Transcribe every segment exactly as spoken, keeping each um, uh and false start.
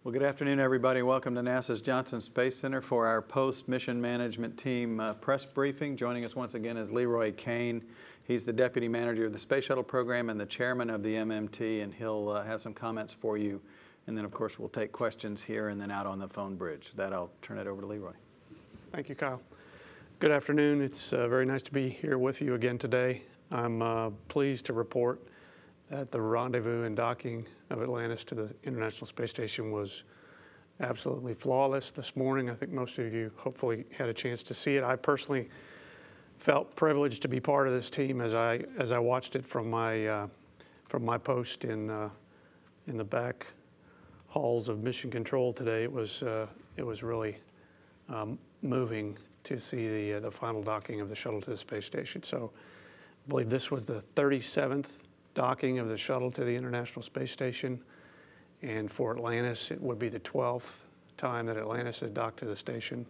Well, good afternoon, everybody. Welcome to NASA's Johnson Space Center for our post-mission management team uh, press briefing. Joining us once again is Leroy Cain. He's the Deputy Manager of the Space Shuttle Program and the Chairman of the M M T, and he'll uh, have some comments for you. And then, of course, we'll take questions here and then out on the phone bridge. With that, I'll turn it over to Leroy. Thank you, Kyle. Good afternoon. It's uh, very nice to be here with you again today. I'm uh, pleased to report that the rendezvous and docking of Atlantis to the International Space Station was absolutely flawless this morning. I think most of you hopefully had a chance to see it. I personally felt privileged to be part of this team as I as I watched it from my uh, from my post in uh, in the back halls of Mission Control today. It was uh, it was really um, moving to see the uh, the final docking of the shuttle to the space station. So I believe this was the thirty-seventh docking of the shuttle to the International Space Station, and for Atlantis it would be the twelfth time that Atlantis has docked to the station.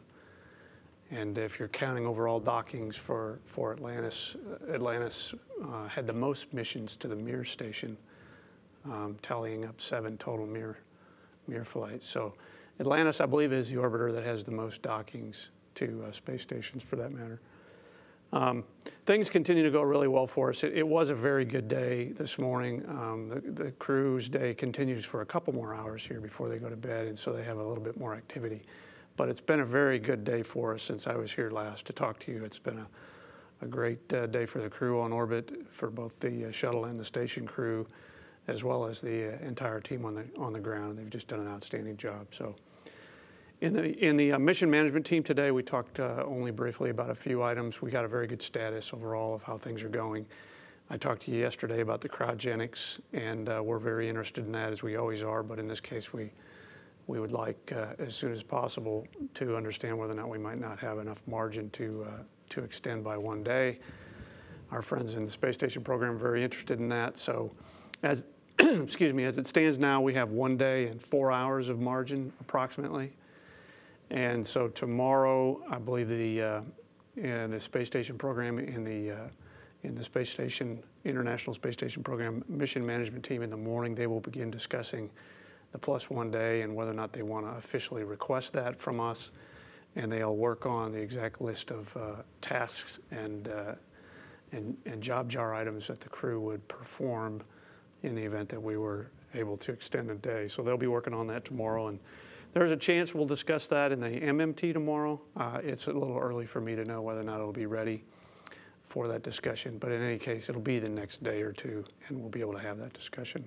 And if you're counting overall dockings for for Atlantis, Atlantis uh, had the most missions to the Mir station, um, tallying up seven total Mir Mir flights. So Atlantis, I believe, is the orbiter that has the most dockings to uh, space stations, for that matter. Um, things continue to go really well for us. It, it was a very good day this morning. Um, the, the crew's day continues for a couple more hours here before they go to bed, and so they have a little bit more activity. But it's been a very good day for us since I was here last to talk to you. It's been a, a great uh, day for the crew on orbit, for both the uh, shuttle and the station crew, as well as the uh, entire team on the on the ground. They've just done an outstanding job. So. In the, in the uh, mission management team today, we talked uh, only briefly about a few items. We got a very good status overall of how things are going. I talked to you yesterday about the cryogenics, and uh, we're very interested in that, as we always are, but in this case, we, we would like, uh, as soon as possible, to understand whether or not we might not have enough margin to, uh, to extend by one day. Our friends in the space station program are very interested in that. So as, excuse me, as it stands now, we have one day and four hours of margin, approximately. And so tomorrow, I believe the uh, in the space station program in the uh, in the space station International Space Station Program mission management team in the morning, they will begin discussing the plus one day and whether or not they want to officially request that from us. And they'll work on the exact list of uh, tasks and, uh, and and job jar items that the crew would perform in the event that we were able to extend a day. So they'll be working on that tomorrow. And there's a chance we'll discuss that in the M M T tomorrow. Uh, it's a little early for me to know whether or not it'll be ready for that discussion, but in any case, it'll be the next day or two, and we'll be able to have that discussion.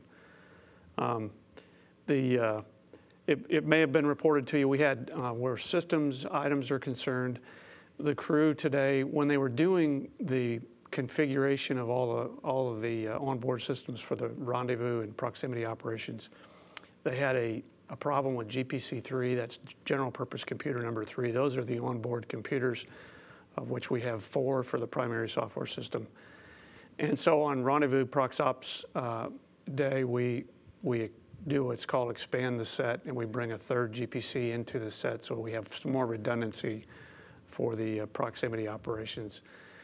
Um, the uh, it, it may have been reported to you, we had, uh, where systems items are concerned, the crew today, when they were doing the configuration of all, the, all of the uh, onboard systems for the rendezvous and proximity operations, they had a a problem with G P C three, that's general purpose computer number three. Those are the onboard computers, of which we have four for the primary software system. And so on rendezvous proxops uh, day, we, we do what's called expand the set, and we bring a third G P C into the set so we have some more redundancy for the uh, proximity operations.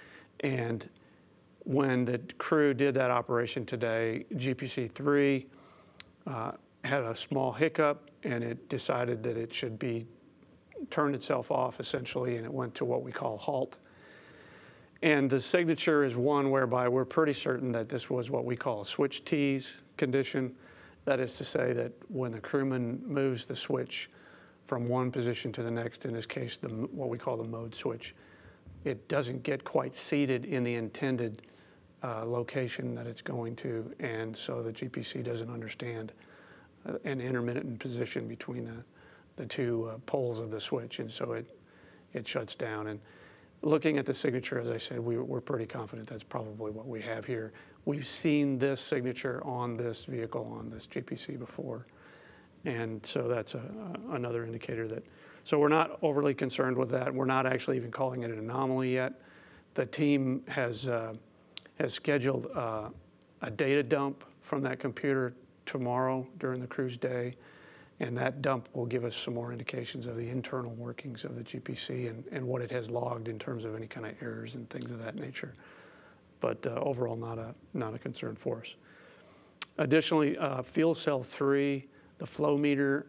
And when the crew did that operation today, G P C three uh, had a small hiccup, and it decided that it should be turned itself off essentially, and it went to what we call halt. And the signature is one whereby we're pretty certain that this was what we call a switch tease condition. That is to say that when the crewman moves the switch from one position to the next, in this case, the, what we call the mode switch, it doesn't get quite seated in the intended uh, location that it's going to, and so the G P C doesn't understand an intermittent position between the, the two uh, poles of the switch, and so it, it shuts down. And looking at the signature, as I said, we, we're pretty confident that's probably what we have here. We've seen this signature on this vehicle, on this G P C before, and so that's a, a, another indicator that, so we're not overly concerned with that. We're not actually even calling it an anomaly yet. The team has, uh, has scheduled uh, a data dump from that computer tomorrow during the crew's day, and that dump will give us some more indications of the internal workings of the G P C and, and what it has logged in terms of any kind of errors and things of that nature. But uh, overall, not a, not a concern for us. Additionally, uh, fuel cell three, the flow meter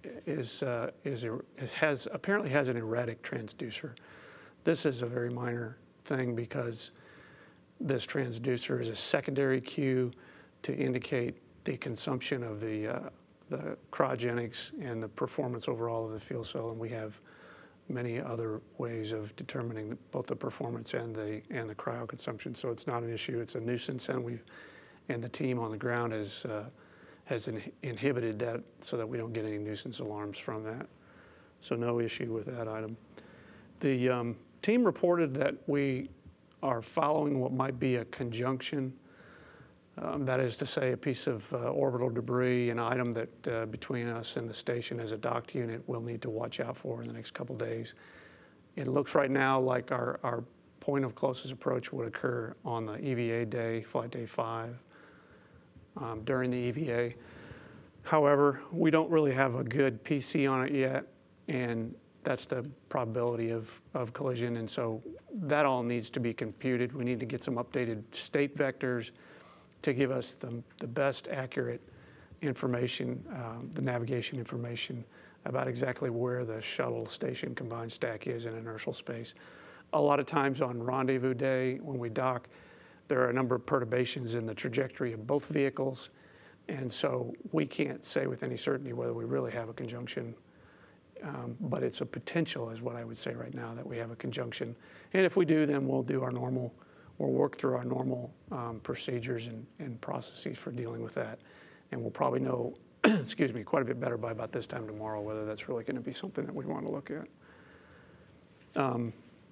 is, uh, is, er- is has apparently has an erratic transducer. This is a very minor thing because this transducer is a secondary cue to indicate the consumption of the, uh, the cryogenics and the performance overall of the fuel cell, and we have many other ways of determining both the performance and the and the cryo consumption. So it's not an issue. It's a nuisance, and we've and the team on the ground has uh, has in, inhibited that so that we don't get any nuisance alarms from that. So no issue with that item. The um, team reported that we are following what might be a conjunction. Um, that is to say, a piece of uh, orbital debris, an item that uh, between us and the station as a docked unit we'll need to watch out for in the next couple days. It looks right now like our, our point of closest approach would occur on the E V A day, flight day five, um, during the E V A. However, we don't really have a good P C on it yet, and that's the probability of, of collision, and so that all needs to be computed. We need to get some updated state vectors to give us the, the best accurate information, um, the navigation information about exactly where the shuttle station combined stack is in inertial space. A lot of times on rendezvous day when we dock, there are a number of perturbations in the trajectory of both vehicles, and so we can't say with any certainty whether we really have a conjunction, um, but it's a potential is what I would say right now that we have a conjunction. And if we do, then we'll do our normal We'll work through our normal um, procedures and, and processes for dealing with that. And we'll probably know, excuse me, quite a bit better by about this time tomorrow whether that's really going to be something that we want to look at. Um,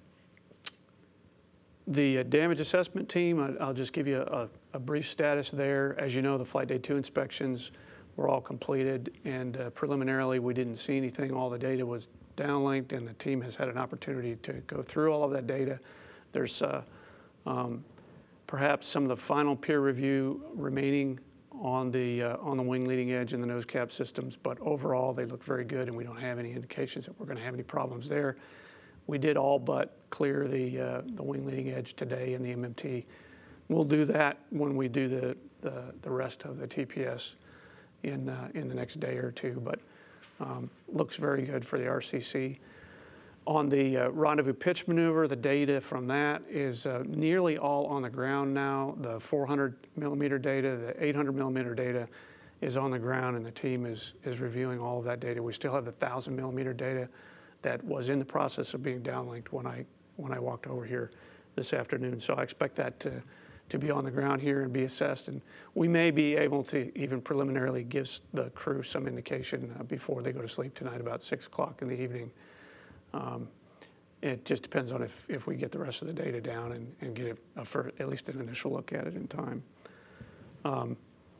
the uh, damage assessment team, I, I'll just give you a, a brief status there. As you know, the Flight Day two inspections were all completed, and uh, preliminarily we didn't see anything. All the data was downlinked, and the team has had an opportunity to go through all of that data. There's uh, Um, perhaps some of the final peer review remaining on the uh, on the wing leading edge and the nose cap systems, but overall they look very good, and we don't have any indications that we're going to have any problems there. We did all but clear the uh, the wing leading edge today in the M M T. We'll do that when we do the the, the rest of the T P S in uh, in the next day or two, but um, looks very good for the R C C. On the uh, rendezvous pitch maneuver, the data from that is uh, nearly all on the ground now. The four hundred millimeter data, the eight hundred millimeter data is on the ground, and the team is, is reviewing all of that data. We still have the one thousand millimeter data that was in the process of being downlinked when I, when I walked over here this afternoon. So I expect that to, to be on the ground here and be assessed. And we may be able to even preliminarily give the crew some indication uh, before they go to sleep tonight about six o'clock in the evening. Um, it just depends on if, if we get the rest of the data down and, and get a, a for at least an initial look at it in time. Um,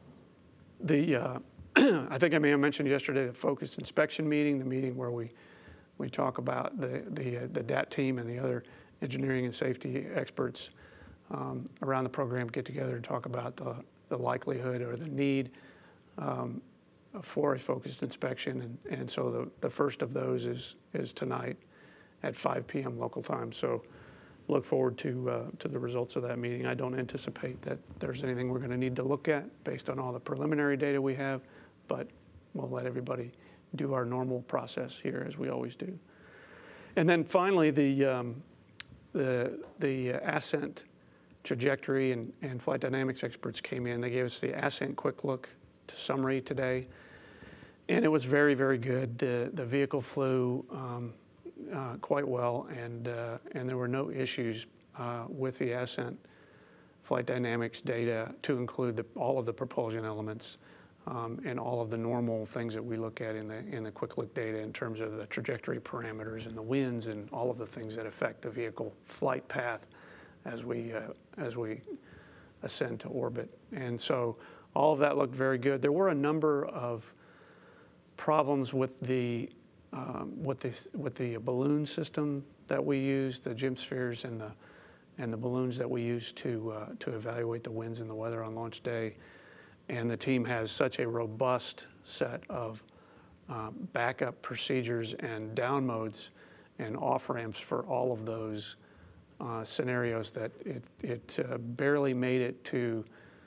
the uh, I think I may have mentioned yesterday the focused inspection meeting, the meeting where we we talk about the the, uh, the D A T team and the other engineering and safety experts um, around the program get together and talk about the, the likelihood or the need um, for a focused inspection, and, and so the, the first of those is is tonight at five p m local time. So look forward to uh, to the results of that meeting. I don't anticipate that there's anything we're going to need to look at based on all the preliminary data we have, but we'll let everybody do our normal process here as we always do. And then finally, the um, the the ascent trajectory and, and flight dynamics experts came in. They gave us the ascent quick look to summary today, and it was very, very good. The the vehicle flew um, uh, quite well, and uh, and there were no issues uh, with the ascent flight dynamics data, to include the, all of the propulsion elements um, and all of the normal things that we look at in the in the quick look data in terms of the trajectory parameters and the winds and all of the things that affect the vehicle flight path as we uh, as we ascend to orbit. And so all of that looked very good. There were a number of problems with the um, with the with the balloon system that we use, the Gymspheres and the and the balloons that we use to uh, to evaluate the winds and the weather on launch day. And the team has such a robust set of uh, backup procedures and down modes and off ramps for all of those uh, scenarios that it, it uh, barely made it to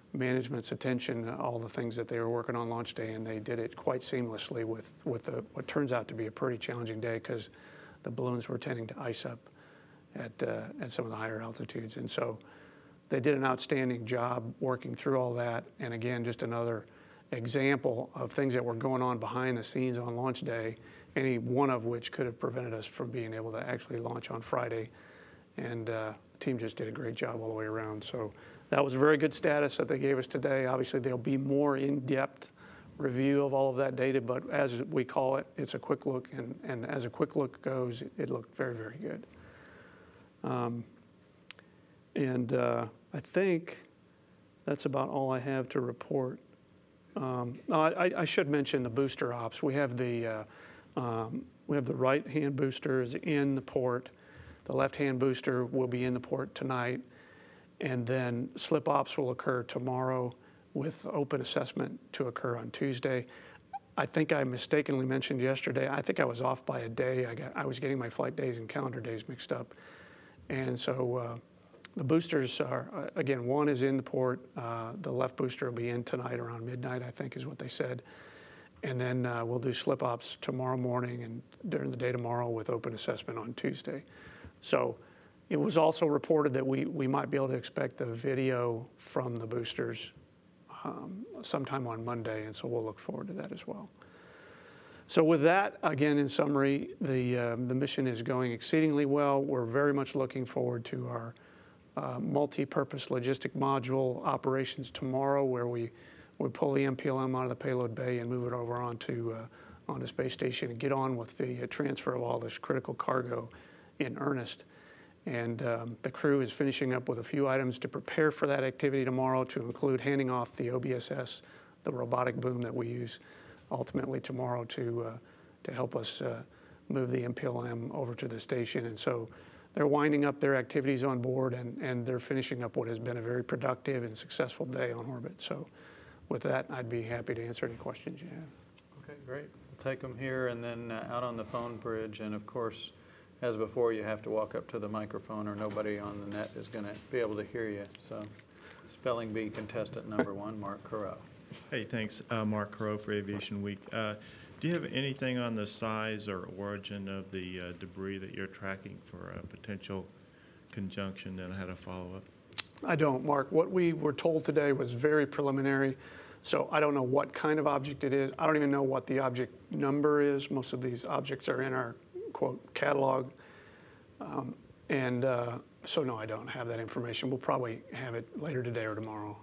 management's attention all the things that they were working on launch day, and they did it quite seamlessly with, with the, what turns out to be a pretty challenging day because the balloons were tending to ice up at, uh, at some of the higher altitudes. And so they did an outstanding job working through all that. And again, just another example of things that were going on behind the scenes on launch day, any one of which could have prevented us from being able to actually launch on Friday. And uh, the team just did a great job all the way around. So that was a very good status that they gave us today. Obviously, there'll be more in-depth review of all of that data, but as we call it, it's a quick look, and, and as a quick look goes, it, it looked very, very good. Um, and uh, I think that's about all I have to report. Um, I, I should mention the booster ops. We have the uh, um, we have the right-hand boosters in the port. The left-hand booster will be in the port tonight, and then slip ops will occur tomorrow with open assessment to occur on Tuesday. I think I mistakenly mentioned yesterday, I think I was off by a day. I, got, I was getting my flight days and calendar days mixed up. And so uh, the boosters are, uh, again, one is in the port. Uh, the left booster will be in tonight around midnight, I think is what they said. And then uh, we'll do slip ops tomorrow morning and during the day tomorrow with open assessment on Tuesday. So it was also reported that we, we might be able to expect the video from the boosters um, sometime on Monday, and so we'll look forward to that as well. So with that, again, in summary, the, um, the mission is going exceedingly well. We're very much looking forward to our uh, multi-purpose logistic module operations tomorrow, where we, we pull the M P L M out of the payload bay and move it over onto, uh, onto space station and get on with the uh, transfer of all this critical cargo in earnest. And um, the crew is finishing up with a few items to prepare for that activity tomorrow, to include handing off the O B S S, the robotic boom that we use ultimately tomorrow to, uh, to help us uh, move the M P L M over to the station. And so they're winding up their activities on board, and, and they're finishing up what has been a very productive and successful day on orbit. So with that, I'd be happy to answer any questions you have. Okay, great. We'll take them here and then uh, out on the phone bridge. And of course, as before, you have to walk up to the microphone or nobody on the net is going to be able to hear you. So spelling bee contestant number one, Mark Carreau. Hey, thanks. Uh, Mark Carreau for Aviation Week. Uh, do you have anything on the size or origin of the uh, debris that you're tracking for a potential conjunction? Then I had a follow-up. I don't, Mark. What we were told today was very preliminary, so I don't know what kind of object it is. I don't even know what the object number is. Most of these objects are in our, quote, catalog. Um, and uh, so, no, I don't have that information. We'll probably have it later today or tomorrow.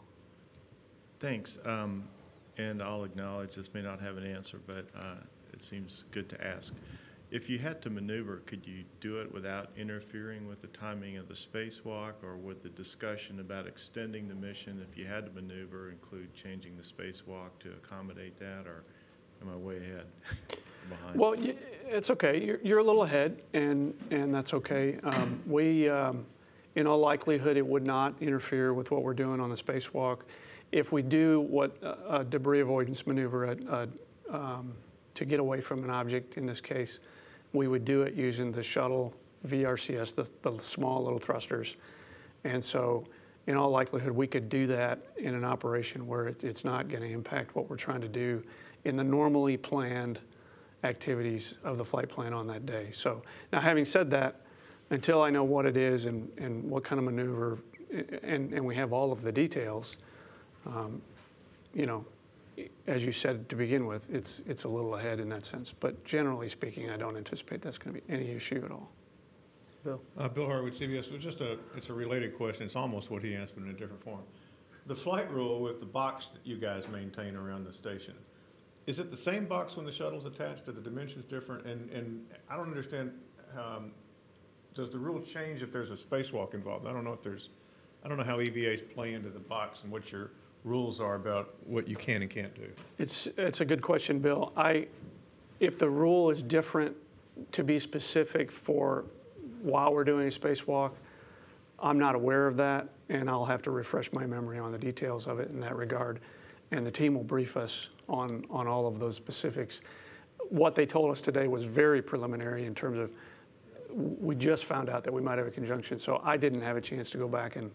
Thanks. Um, and I'll acknowledge this may not have an answer, but uh, it seems good to ask. If you had to maneuver, could you do it without interfering with the timing of the spacewalk, or would the discussion about extending the mission, if you had to maneuver, include changing the spacewalk to accommodate that, or am I way ahead? Behind? Well, it's okay. You're, you're a little ahead, and, and that's okay. Um, we, um, in all likelihood, it would not interfere with what we're doing on the spacewalk. If we do what uh, a debris avoidance maneuver at, uh, um, to get away from an object, in this case, we would do it using the shuttle V R C S, the, the small little thrusters. And so in all likelihood, we could do that in an operation where it, it's not going to impact what we're trying to do in the normally planned activities of the flight plan on that day. So now, having said that, until I know what it is and, and what kind of maneuver, and, and we have all of the details, um, you know, as you said to begin with, it's, it's a little ahead in that sense. But generally speaking, I don't anticipate that's going to be any issue at all. Bill? Uh, Bill Harwood, C B S. It was just a, it's a related question. It's almost what he answered in a different form. The flight rule with the box that you guys maintain around the station, is it the same box when the shuttle's attached? Are the dimensions different? And, and I don't understand, um, does the rule change if there's a spacewalk involved? I don't know if there's, I don't know how E V As play into the box and what your rules are about what you can and can't do. It's, it's a good question, Bill. I, if the rule is different, to be specific for while we're doing a spacewalk, I'm not aware of that, and I'll have to refresh my memory on the details of it in that regard. And the team will brief us on, on all of those specifics. What they told us today was very preliminary in terms of, we just found out that we might have a conjunction, so I didn't have a chance to go back and,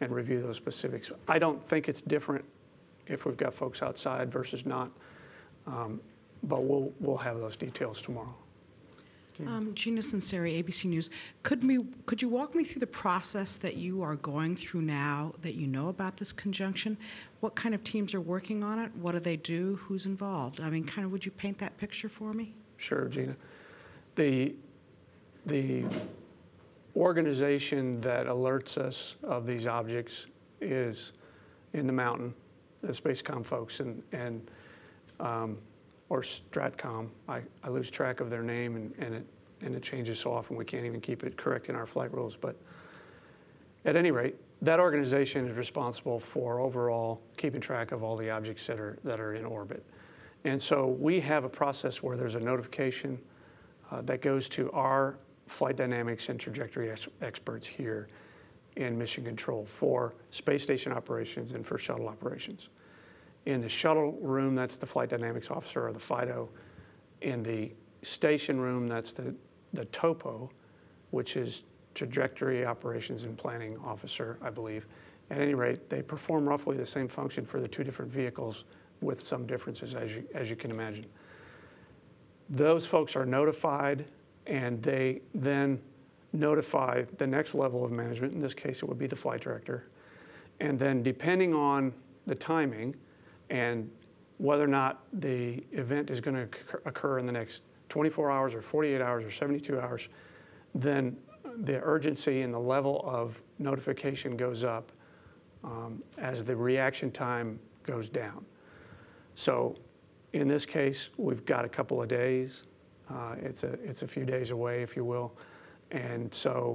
and review those specifics. I don't think it's different if we've got folks outside versus not, um, but we'll, we'll have those details tomorrow. Um, Gina Sinceri, A B C News. Could me could you walk me through the process that you are going through now that you know about this conjunction? What kind of teams are working on it? What do they do? Who's involved? I mean, kind of, would you paint that picture for me? Sure, Gina. The, the organization that alerts us of these objects is in the mountain, the Spacecom folks, and, and um, or Stratcom. I, I lose track of their name, and, and, it, and it changes so often we can't even keep it correct in our flight rules. But at any rate, that organization is responsible for overall keeping track of all the objects that are, that are in orbit. And so we have a process where there's a notification uh, that goes to our flight dynamics and trajectory ex experts here in Mission Control for space station operations and for shuttle operations. In the shuttle room, that's the flight dynamics officer or the FIDO. In the station room, that's the, the TOPO, which is trajectory operations and planning officer, I believe. At any rate, they perform roughly the same function for the two different vehicles with some differences, as you, as you can imagine. Those folks are notified, and they then notify the next level of management. In this case, it would be the flight director. And then depending on the timing and whether or not the event is going to occur in the next twenty-four hours or forty-eight hours or seventy-two hours, then the urgency and the level of notification goes up um, as the reaction time goes down. So in this case, we've got a couple of days. Uh, it's, a, it's a few days away, if you will. And so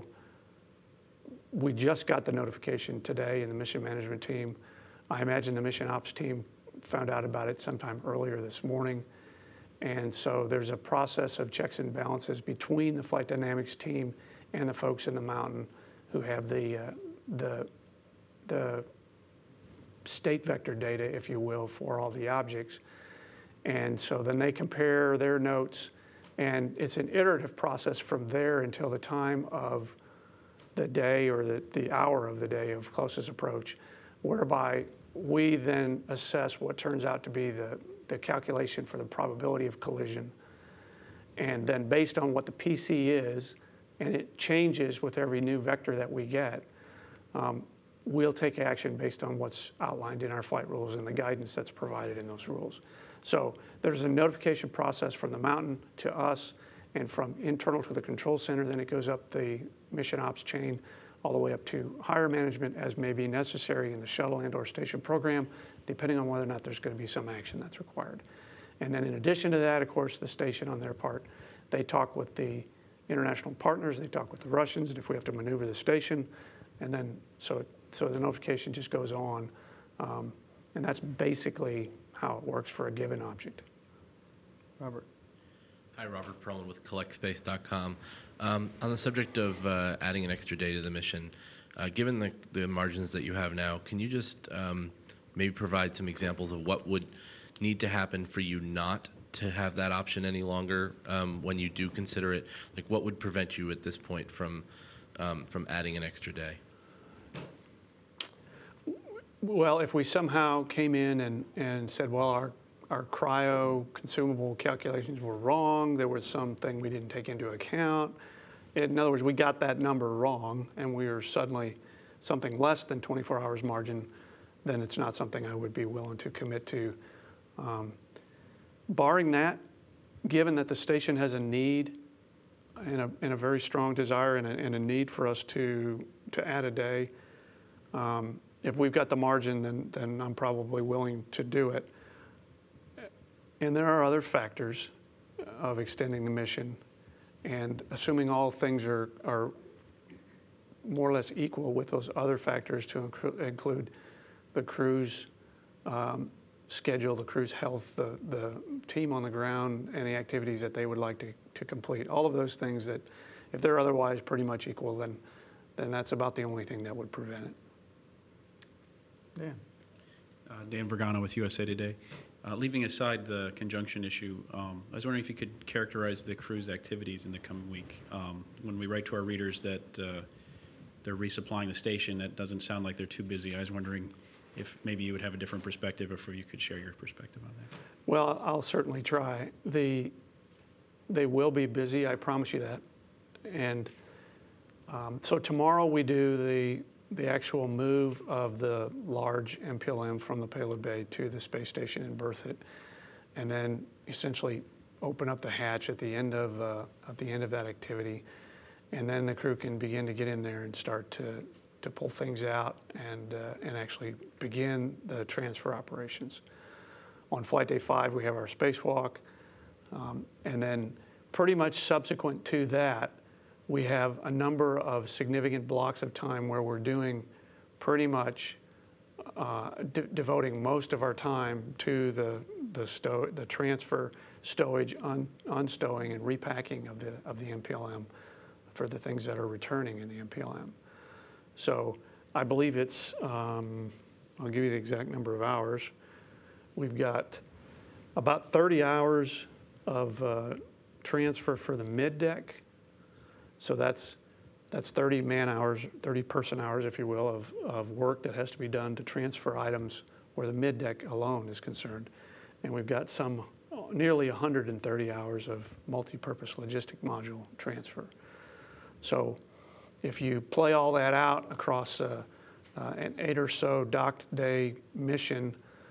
we just got the notification today in the mission management team. I imagine the mission ops team found out about it sometime earlier this morning. And so there's a process of checks and balances between the flight dynamics team and the folks in the mountain who have the, uh, the, the state vector data, if you will, for all the objects. And so then they compare their notes, and it's an iterative process from there until the time of the day or the, the hour of the day of closest approach, whereby we then assess what turns out to be the, the calculation for the probability of collision. And then based on what the P C is, and it changes with every new vector that we get, um, we'll take action based on what's outlined in our flight rules and the guidance that's provided in those rules. So there's a notification process from the mountain to us, and from internal to the control center. Then it goes up the mission ops chain all the way up to higher management as may be necessary in the shuttle and or station program, depending on whether or not there's going to be some action that's required. And then in addition to that, of course, the station on their part, they talk with the international partners, they talk with the Russians, and if we have to maneuver the station, and then so, so the notification just goes on. Um, and that's basically how it works for a given object. Robert. Hi, Robert Perlman with collect space dot com. Um, on the subject of uh, adding an extra day to the mission, uh, given the, the margins that you have now, can you just um, maybe provide some examples of what would need to happen for you not to have that option any longer um, when you do consider it? Like, what would prevent you at this point from, um, from adding an extra day? Well, if we somehow came in and, and said, well, our, our cryo consumable calculations were wrong, there was something we didn't take into account. In other words, we got that number wrong, and we were suddenly something less than twenty-four hours margin, then it's not something I would be willing to commit to. Um, barring that, given that the station has a need and a, and a very strong desire and a, and a need for us to, to add a day, um, if we've got the margin, then, then I'm probably willing to do it. And there are other factors of extending the mission. And assuming all things are, are more or less equal with those other factors to inclu include the crew's um, schedule, the crew's health, the, the team on the ground, and the activities that they would like to, to complete. All of those things that, if they're otherwise pretty much equal, then, then that's about the only thing that would prevent it. Dan. Uh, Dan Vergano with U S A Today. Uh, leaving aside the conjunction issue, um, I was wondering if you could characterize the crew's activities in the coming week. Um, when we write to our readers that uh, they're resupplying the station. That doesn't sound like they're too busy. I was wondering if maybe you would have a different perspective, or if you could share your perspective on that. Well, I'll certainly try. The, they will be busy, I promise you that. And um, so tomorrow we do the, the actual move of the large M P L M from the payload bay to the space station and berth it, and then essentially open up the hatch at the end of, uh, at the end of that activity. And then the crew can begin to get in there and start to, to pull things out and, uh, and actually begin the transfer operations. On flight day five, we have our spacewalk. Um, and then pretty much subsequent to that, we have a number of significant blocks of time where we're doing pretty much uh, de devoting most of our time to the, the, stow the transfer, stowage, un unstowing, and repacking of the, of the M P L M for the things that are returning in the M P L M. So I believe it's, um, I'll give you the exact number of hours. We've got about thirty hours of uh, transfer for the mid deck. So that's, that's thirty man hours, thirty person hours, if you will, of, of work that has to be done to transfer items where the mid deck alone is concerned. And we've got some, nearly one hundred thirty hours of multi-purpose logistic module transfer. So if you play all that out across uh, uh, an eight or so docked day mission,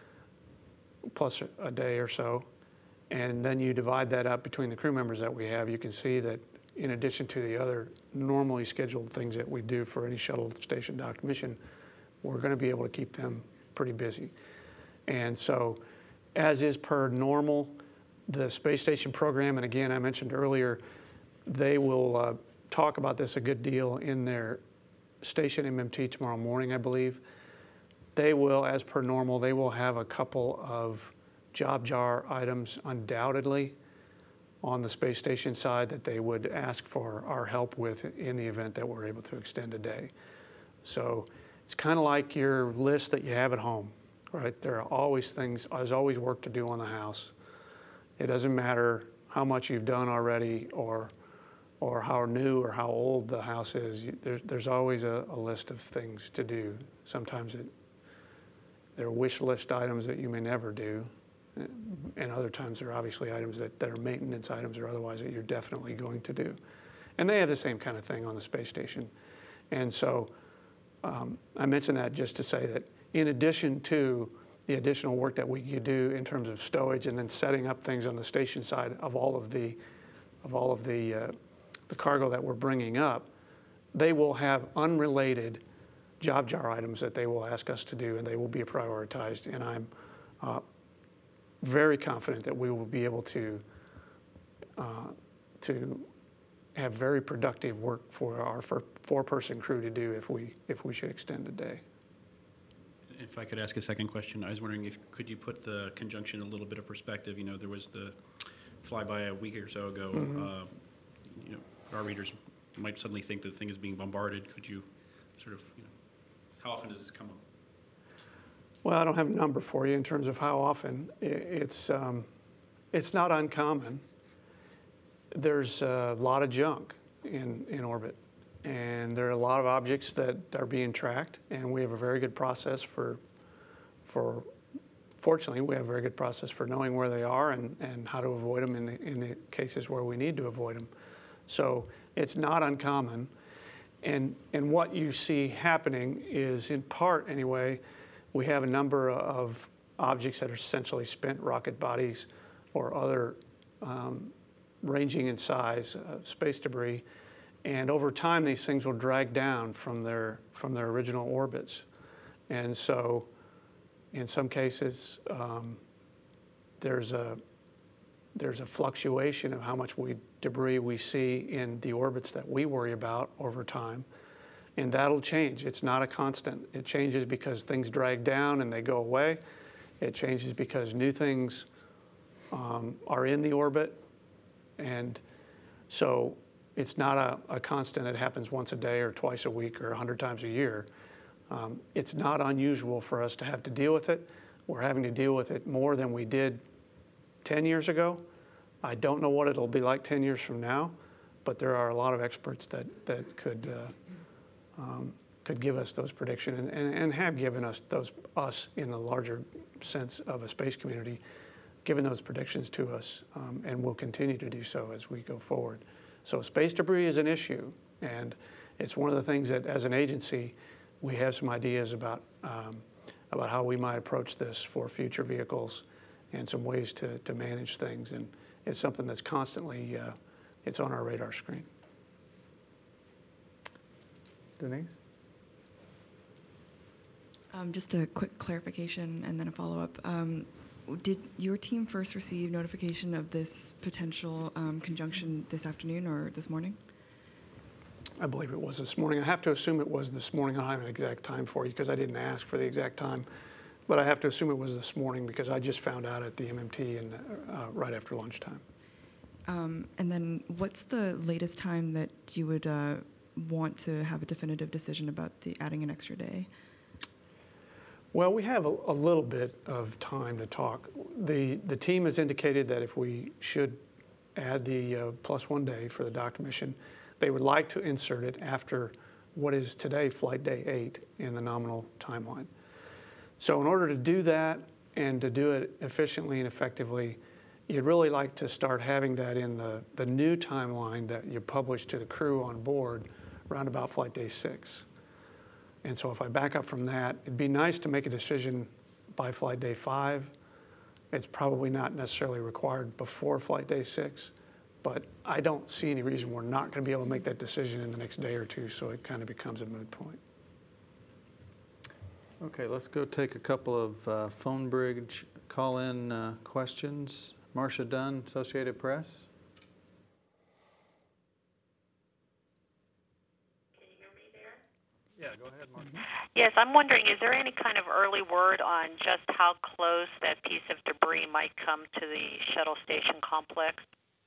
plus a day or so, and then you divide that up between the crew members that we have, you can see that in addition to the other normally scheduled things that we do for any shuttle station docked mission, we're going to be able to keep them pretty busy. And so, as is per normal, the space station program, and again, I mentioned earlier, they will uh, talk about this a good deal in their station M M T tomorrow morning, I believe. They will, as per normal, they will have a couple of job jar items undoubtedly on the space station side that they would ask for our help with in the event that we're able to extend a day. So it's kind of like your list that you have at home, right? There are always things, there's always work to do on the house. It doesn't matter how much you've done already or or how new or how old the house is. You, there, there's always a, a list of things to do. Sometimes it, there are wish list items that you may never do. And other times there are obviously items that, that are maintenance items or otherwise that you're definitely going to do. And they have the same kind of thing on the space station. And so um, I mention that just to say that in addition to the additional work that we could do in terms of stowage and then setting up things on the station side of all of the, of all of the, uh, the cargo that we're bringing up, they will have unrelated job jar items that they will ask us to do, and they will be prioritized. And I'm uh, very confident that we will be able to uh, to have very productive work for our four-person crew to do if we if we should extend a day. If I could ask a second question, I was wondering if could you put the conjunction in a little bit of perspective. You know, there was the flyby a week or so ago. Mm-hmm. uh, you know, our readers might suddenly think the thing is being bombarded. Could you sort of, you know, how often does this come up? Well, I don't have a number for you in terms of how often. It's, um, it's not uncommon. There's a lot of junk in, in orbit, and there are a lot of objects that are being tracked, and we have a very good process for, for fortunately, we have a very good process for knowing where they are and, and how to avoid them in the, in the cases where we need to avoid them. So it's not uncommon. And, and what you see happening is, in part anyway, we have a number of objects that are essentially spent rocket bodies or other um, ranging in size uh, space debris. And over time, these things will drag down from their, from their original orbits. And so in some cases, um, there's a, there's a fluctuation of how much we, debris we see in the orbits that we worry about over time. And that'll change. It's not a constant. It changes because things drag down and they go away. It changes because new things um, are in the orbit. And so it's not a, a constant that happens once a day or twice a week or a hundred times a year. Um, it's not unusual for us to have to deal with it. We're having to deal with it more than we did ten years ago. I don't know what it'll be like ten years from now, but there are a lot of experts that, that could uh, um, could give us those predictions and, and, and have given us those, us in the larger sense of a space community, given those predictions to us, um, and will continue to do so as we go forward. So space debris is an issue, and it's one of the things that as an agency, we have some ideas about, um, about how we might approach this for future vehicles and some ways to, to manage things. And it's something that's constantly, uh, it's on our radar screen. Denise? Um, just a quick clarification and then a follow-up. Um, did your team first receive notification of this potential um, conjunction this afternoon or this morning? I believe it was this morning. I have to assume it was this morning. I don't have an exact time for you because I didn't ask for the exact time. But I have to assume it was this morning because I just found out at the M M T and uh, right after lunchtime. Um, and then what's the latest time that you would uh, want to have a definitive decision about the adding an extra day? Well, we have a, a little bit of time to talk. The, the team has indicated that if we should add the uh, plus one day for the docked mission, they would like to insert it after what is today flight day eight in the nominal timeline. So in order to do that and to do it efficiently and effectively, you'd really like to start having that in the, the new timeline that you publish to the crew on board around about flight day six. And so if I back up from that, it'd be nice to make a decision by flight day five. It's probably not necessarily required before flight day six, but I don't see any reason we're not going to be able to make that decision in the next day or two, so it kind of becomes a moot point. Okay, let's go take a couple of uh, phone bridge call-in uh, questions. Marcia Dunn, Associated Press. Can you hear me there? Yeah, go ahead, Marcia. Yes, I'm wondering, is there any kind of early word on just how close that piece of debris might come to the shuttle station complex?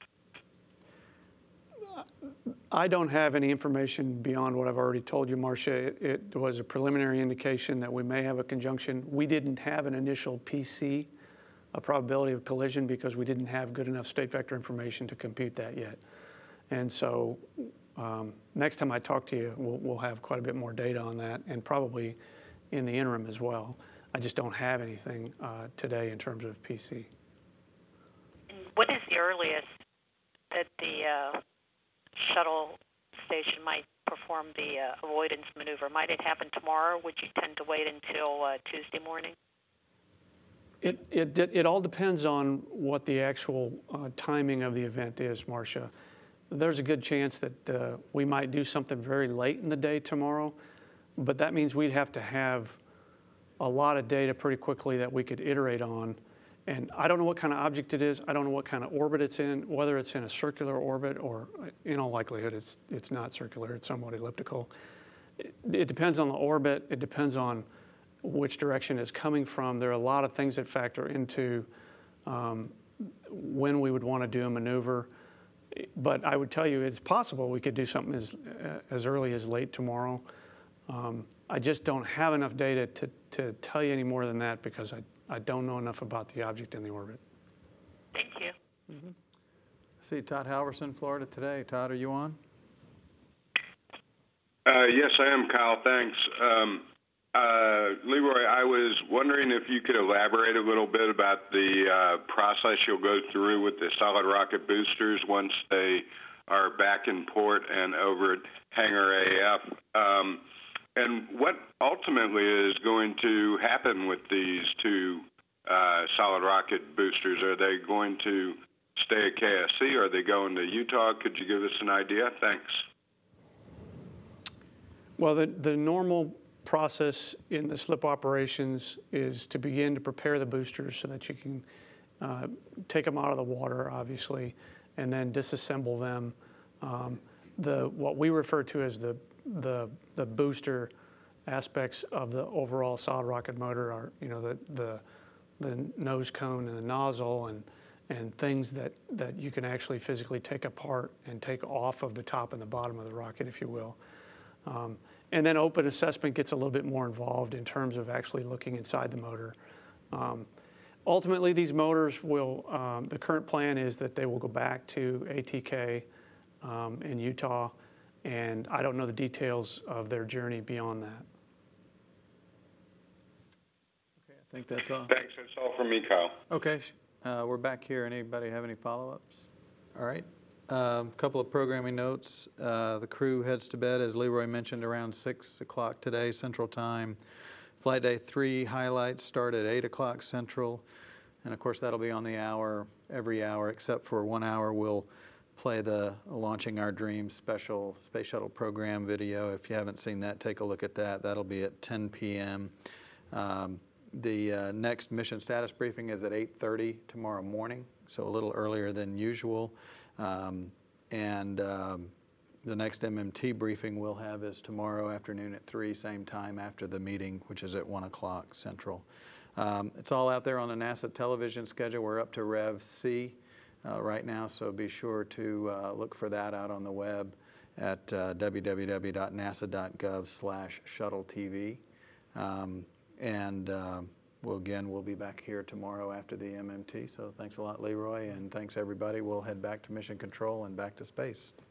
I don't have any information beyond what I've already told you, Marcia. It, it was a preliminary indication that we may have a conjunction. We didn't have an initial P C, a probability of collision, because we didn't have good enough state vector information to compute that yet. And so um, next time I talk to you, we'll, we'll have quite a bit more data on that, and probably in the interim as well. I just don't have anything uh, today in terms of P C. And what is the earliest that the uh, shuttle station might perform the uh, avoidance maneuver? Might it happen tomorrow? Would you tend to wait until uh, Tuesday morning? It, it, it all depends on what the actual uh, timing of the event is, Marcia. There's a good chance that uh, we might do something very late in the day tomorrow, but that means we'd have to have a lot of data pretty quickly that we could iterate on. And I don't know what kind of object it is. I don't know what kind of orbit it's in, whether it's in a circular orbit or, in all likelihood, it's, it's not circular. It's somewhat elliptical. It, it depends on the orbit. It depends on which direction it's coming from. There are a lot of things that factor into um, when we would want to do a maneuver. But I would tell you it's possible we could do something as, uh, as early as late tomorrow. Um, I just don't have enough data to, to tell you any more than that because I, I don't know enough about the object in the orbit. Thank you. Mm-hmm. See Todd Halverson, Florida Today. Todd, are you on? Uh, yes, I am, Kyle. Thanks. Um, uh, Leroy, I was wondering if you could elaborate a little bit about the uh, process you'll go through with the solid rocket boosters once they are back in port and over at Hangar A F. Um, and what ultimately is going to happen with these two uh, solid rocket boosters? Are they going to stay at K S C? Are they going to Utah? Could you give us an idea? Thanks. Well, the, the normal process in the slip operations is to begin to prepare the boosters so that you can uh, take them out of the water, obviously, and then disassemble them. Um, the what we refer to as the the the booster aspects of the overall solid rocket motor are, you know, the the the nose cone and the nozzle and and things that that you can actually physically take apart and take off of the top and the bottom of the rocket, if you will. Um, and then open assessment gets a little bit more involved in terms of actually looking inside the motor. Um, ultimately, these motors will, um, the current plan is that they will go back to A T K um, in Utah And I don't know the details of their journey beyond that. Okay, I think that's all. Thanks. That's all from me, Kyle. Okay, uh, we're back here. Anybody have any follow-ups? All right. A um, couple of programming notes. Uh, the crew heads to bed, as Leroy mentioned, around six o'clock today, Central Time. Flight Day three highlights start at eight o'clock Central. And of course, that'll be on the hour, every hour, except for one hour. We'll play the Launching Our Dreams special Space Shuttle program video. If you haven't seen that, take a look at that. That'll be at ten p m Um, the uh, next mission status briefing is at eight thirty tomorrow morning, so a little earlier than usual. Um, and um, the next M M T briefing we'll have is tomorrow afternoon at three, same time after the meeting, which is at one o'clock Central. Um, it's all out there on the NASA television schedule. We're up to Rev C uh, right now, so be sure to uh, look for that out on the web at uh, w w w dot nasa dot gov slash shuttle T V. Um, and uh, we'll, again, we'll be back here tomorrow after the M M T. So thanks a lot, Leroy, and thanks everybody. We'll head back to Mission Control and back to space.